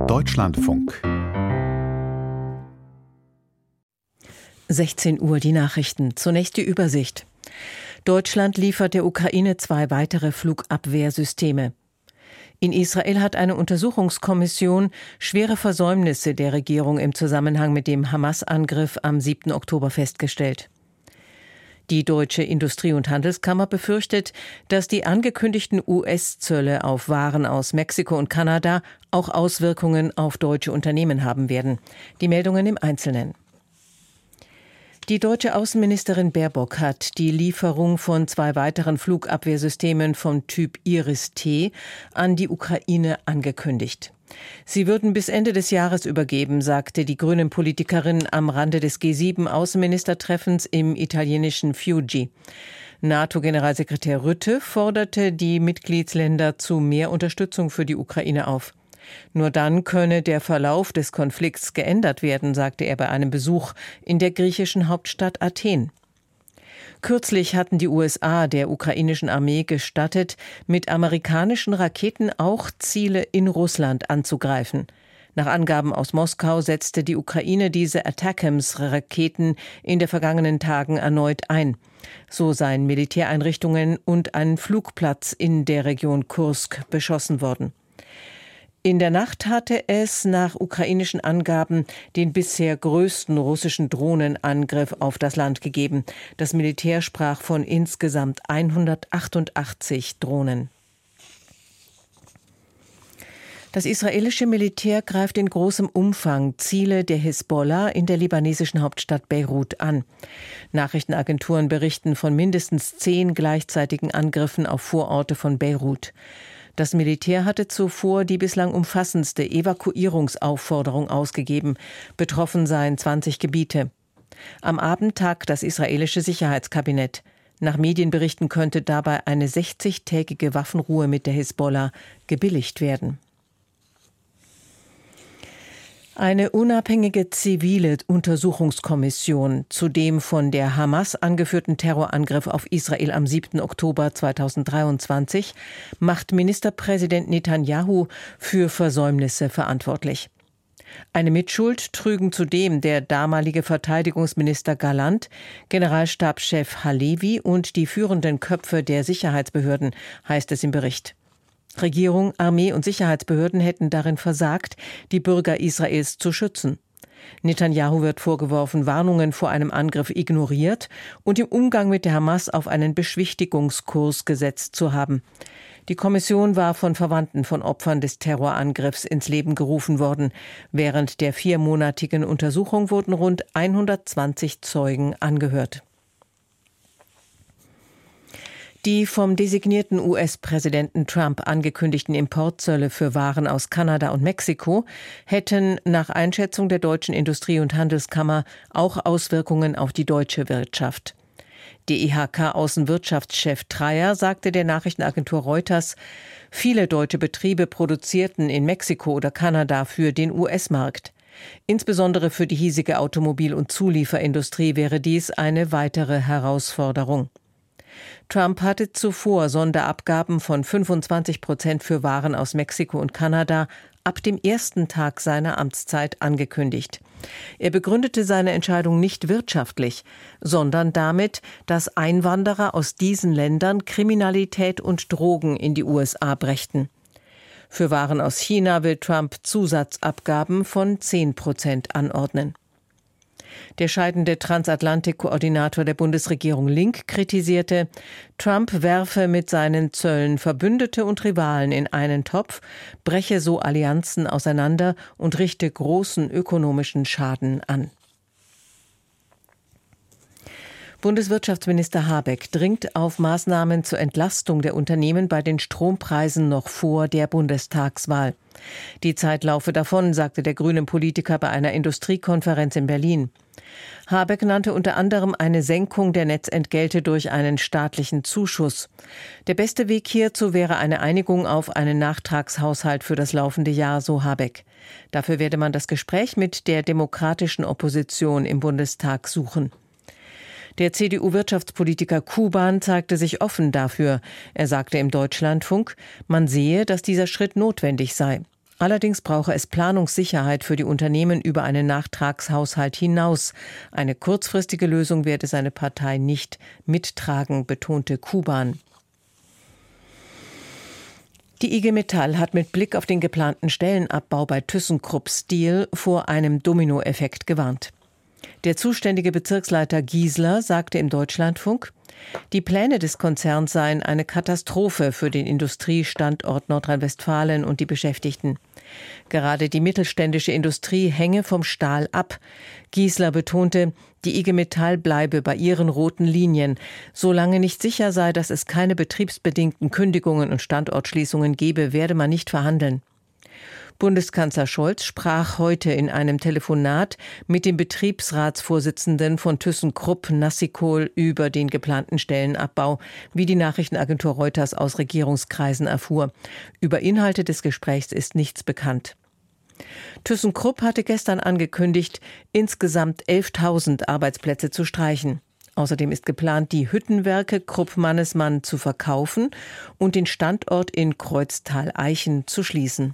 Deutschlandfunk. 16 Uhr die Nachrichten. Zunächst die Übersicht. Deutschland liefert der Ukraine 2 weitere Flugabwehrsysteme. In Israel hat eine Untersuchungskommission schwere Versäumnisse der Regierung im Zusammenhang mit dem Hamas-Angriff am 7. Oktober festgestellt. Die Deutsche Industrie- und Handelskammer befürchtet, dass die angekündigten US-Zölle auf Waren aus Mexiko und Kanada auch Auswirkungen auf deutsche Unternehmen haben werden. Die Meldungen im Einzelnen. Die deutsche Außenministerin Baerbock hat die Lieferung von 2 weiteren Flugabwehrsystemen vom Typ Iris-T an die Ukraine angekündigt. Sie würden bis Ende des Jahres übergeben, sagte die Grünen-Politikerin am Rande des G7-Außenministertreffens im italienischen Fiuggi. NATO-Generalsekretär Rutte forderte die Mitgliedsländer zu mehr Unterstützung für die Ukraine auf. Nur dann könne der Verlauf des Konflikts geändert werden, sagte er bei einem Besuch in der griechischen Hauptstadt Athen. Kürzlich hatten die USA der ukrainischen Armee gestattet, mit amerikanischen Raketen auch Ziele in Russland anzugreifen. Nach Angaben aus Moskau setzte die Ukraine diese ATACMS-Raketen in den vergangenen Tagen erneut ein. So seien Militäreinrichtungen und ein Flugplatz in der Region Kursk beschossen worden. In der Nacht hatte es nach ukrainischen Angaben den bisher größten russischen Drohnenangriff auf das Land gegeben. Das Militär sprach von insgesamt 188 Drohnen. Das israelische Militär greift in großem Umfang Ziele der Hisbollah in der libanesischen Hauptstadt Beirut an. Nachrichtenagenturen berichten von mindestens 10 gleichzeitigen Angriffen auf Vororte von Beirut. Das Militär hatte zuvor die bislang umfassendste Evakuierungsaufforderung ausgegeben. Betroffen seien 20 Gebiete. Am Abend tagt das israelische Sicherheitskabinett. Nach Medienberichten könnte dabei eine 60-tägige Waffenruhe mit der Hisbollah gebilligt werden. Eine unabhängige zivile Untersuchungskommission zu dem von der Hamas angeführten Terrorangriff auf Israel am 7. Oktober 2023 macht Ministerpräsident Netanyahu für Versäumnisse verantwortlich. Eine Mitschuld trügen zudem der damalige Verteidigungsminister Gallant, Generalstabschef Halevi und die führenden Köpfe der Sicherheitsbehörden, heißt es im Bericht. Regierung, Armee und Sicherheitsbehörden hätten darin versagt, die Bürger Israels zu schützen. Netanyahu wird vorgeworfen, Warnungen vor einem Angriff ignoriert und im Umgang mit der Hamas auf einen Beschwichtigungskurs gesetzt zu haben. Die Kommission war von Verwandten von Opfern des Terrorangriffs ins Leben gerufen worden. Während der 4-monatigen Untersuchung wurden rund 120 Zeugen angehört. Die vom designierten US-Präsidenten Trump angekündigten Importzölle für Waren aus Kanada und Mexiko hätten nach Einschätzung der Deutschen Industrie- und Handelskammer auch Auswirkungen auf die deutsche Wirtschaft. DIHK-Außenwirtschaftschef Dreyer sagte der Nachrichtenagentur Reuters, viele deutsche Betriebe produzierten in Mexiko oder Kanada für den US-Markt. Insbesondere für die hiesige Automobil- und Zulieferindustrie wäre dies eine weitere Herausforderung. Trump hatte zuvor Sonderabgaben von 25% für Waren aus Mexiko und Kanada ab dem ersten Tag seiner Amtszeit angekündigt. Er begründete seine Entscheidung nicht wirtschaftlich, sondern damit, dass Einwanderer aus diesen Ländern Kriminalität und Drogen in die USA brächten. Für Waren aus China will Trump Zusatzabgaben von 10% anordnen. Der scheidende Transatlantik-Koordinator der Bundesregierung Link kritisierte, Trump werfe mit seinen Zöllen Verbündete und Rivalen in einen Topf, breche so Allianzen auseinander und richte großen ökonomischen Schaden an. Bundeswirtschaftsminister Habeck dringt auf Maßnahmen zur Entlastung der Unternehmen bei den Strompreisen noch vor der Bundestagswahl. Die Zeit laufe davon, sagte der grüne Politiker bei einer Industriekonferenz in Berlin. Habeck nannte unter anderem eine Senkung der Netzentgelte durch einen staatlichen Zuschuss. Der beste Weg hierzu wäre eine Einigung auf einen Nachtragshaushalt für das laufende Jahr, so Habeck. Dafür werde man das Gespräch mit der demokratischen Opposition im Bundestag suchen. Der CDU-Wirtschaftspolitiker Kuban zeigte sich offen dafür. Er sagte im Deutschlandfunk, man sehe, dass dieser Schritt notwendig sei. Allerdings brauche es Planungssicherheit für die Unternehmen über einen Nachtragshaushalt hinaus. Eine kurzfristige Lösung werde seine Partei nicht mittragen, betonte Kuban. Die IG Metall hat mit Blick auf den geplanten Stellenabbau bei ThyssenKrupp Steel vor einem Dominoeffekt gewarnt. Der zuständige Bezirksleiter Giesler sagte im Deutschlandfunk, die Pläne des Konzerns seien eine Katastrophe für den Industriestandort Nordrhein-Westfalen und die Beschäftigten. Gerade die mittelständische Industrie hänge vom Stahl ab. Giesler betonte, die IG Metall bleibe bei ihren roten Linien. Solange nicht sicher sei, dass es keine betriebsbedingten Kündigungen und Standortschließungen gebe, werde man nicht verhandeln. Bundeskanzler Scholz sprach heute in einem Telefonat mit dem Betriebsratsvorsitzenden von ThyssenKrupp Nassikohl über den geplanten Stellenabbau, wie die Nachrichtenagentur Reuters aus Regierungskreisen erfuhr. Über Inhalte des Gesprächs ist nichts bekannt. ThyssenKrupp hatte gestern angekündigt, insgesamt 11.000 Arbeitsplätze zu streichen. Außerdem ist geplant, die Hüttenwerke Krupp-Mannesmann zu verkaufen und den Standort in Kreuztal-Eichen zu schließen.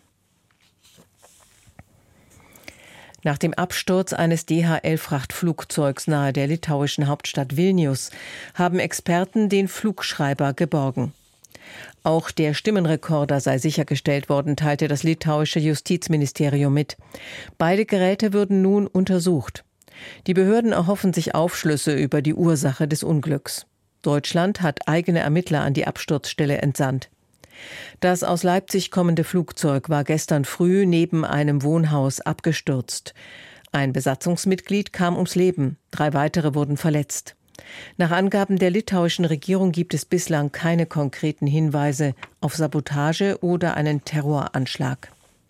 Nach dem Absturz eines DHL-Frachtflugzeugs nahe der litauischen Hauptstadt Vilnius haben Experten den Flugschreiber geborgen. Auch der Stimmenrekorder sei sichergestellt worden, teilte das litauische Justizministerium mit. Beide Geräte würden nun untersucht. Die Behörden erhoffen sich Aufschlüsse über die Ursache des Unglücks. Deutschland hat eigene Ermittler an die Absturzstelle entsandt. Das aus Leipzig kommende Flugzeug war gestern früh neben einem Wohnhaus abgestürzt. Ein Besatzungsmitglied kam ums Leben, 3 weitere wurden verletzt. Nach Angaben der litauischen Regierung gibt es bislang keine konkreten Hinweise auf Sabotage oder einen Terroranschlag.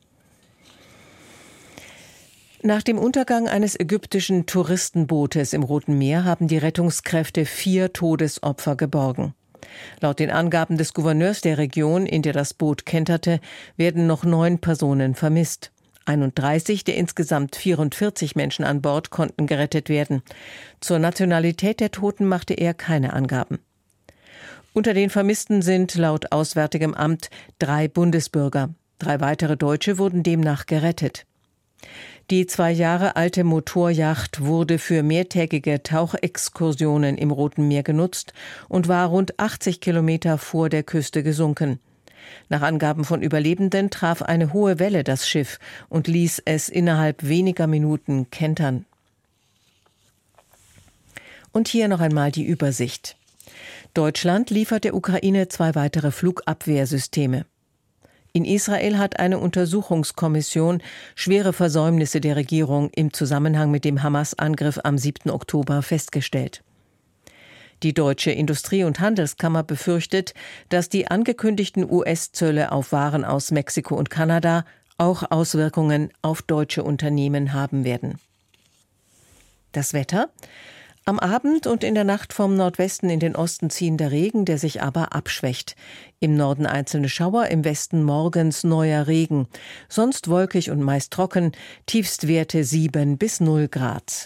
Nach dem Untergang eines ägyptischen Touristenbootes im Roten Meer haben die Rettungskräfte 4 Todesopfer geborgen. Laut den Angaben des Gouverneurs der Region, in der das Boot kenterte, werden noch 9 Personen vermisst. 31 der insgesamt 44 Menschen an Bord konnten gerettet werden. Zur Nationalität der Toten machte er keine Angaben. Unter den Vermissten sind laut Auswärtigem Amt 3 Bundesbürger. 3 weitere Deutsche wurden demnach gerettet. Die 2 Jahre alte Motorjacht wurde für mehrtägige Tauchexkursionen im Roten Meer genutzt und war rund 80 Kilometer vor der Küste gesunken. Nach Angaben von Überlebenden traf eine hohe Welle das Schiff und ließ es innerhalb weniger Minuten kentern. Und hier noch einmal die Übersicht. Deutschland liefert der Ukraine 2 weitere Flugabwehrsysteme. In Israel hat eine Untersuchungskommission schwere Versäumnisse der Regierung im Zusammenhang mit dem Hamas-Angriff am 7. Oktober festgestellt. Die Deutsche Industrie- und Handelskammer befürchtet, dass die angekündigten US-Zölle auf Waren aus Mexiko und Kanada auch Auswirkungen auf deutsche Unternehmen haben werden. Das Wetter? Am Abend und in der Nacht vom Nordwesten in den Osten ziehender Regen, der sich aber abschwächt. Im Norden einzelne Schauer, im Westen morgens neuer Regen. Sonst wolkig und meist trocken, Tiefstwerte 7 bis 0 Grad.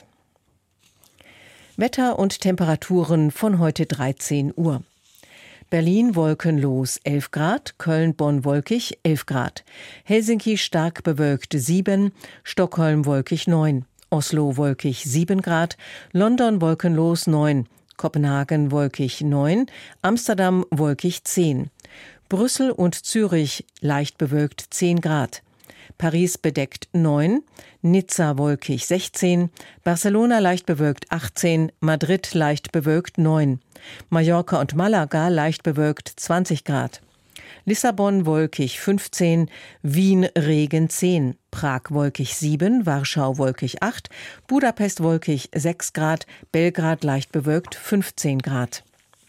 Wetter und Temperaturen von heute 13 Uhr. Berlin wolkenlos 11 Grad, Köln, Bonn wolkig 11 Grad. Helsinki stark bewölkt 7, Stockholm wolkig 9. Oslo wolkig 7 Grad, London wolkenlos 9, Kopenhagen wolkig 9, Amsterdam wolkig 10, Brüssel und Zürich leicht bewölkt 10 Grad, Paris bedeckt 9, Nizza wolkig 16, Barcelona leicht bewölkt 18, Madrid leicht bewölkt 9, Mallorca und Malaga leicht bewölkt 20 Grad. Lissabon wolkig 15, Wien Regen 10, Prag wolkig 7, Warschau wolkig 8, Budapest wolkig 6 Grad, Belgrad leicht bewölkt 15 Grad.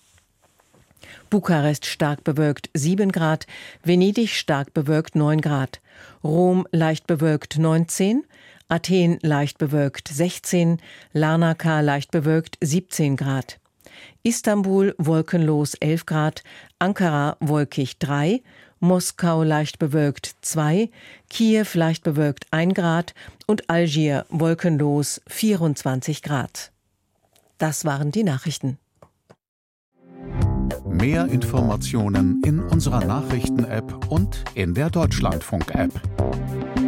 Bukarest stark bewölkt 7 Grad, Venedig stark bewölkt 9 Grad, Rom leicht bewölkt 19, Athen leicht bewölkt 16, Larnaca leicht bewölkt 17 Grad. Istanbul wolkenlos 11 Grad, Ankara wolkig 3, Moskau leicht bewölkt 2, Kiew leicht bewölkt 1 Grad und Algier wolkenlos 24 Grad. Das waren die Nachrichten. Mehr Informationen in unserer Nachrichten-App und in der Deutschlandfunk-App.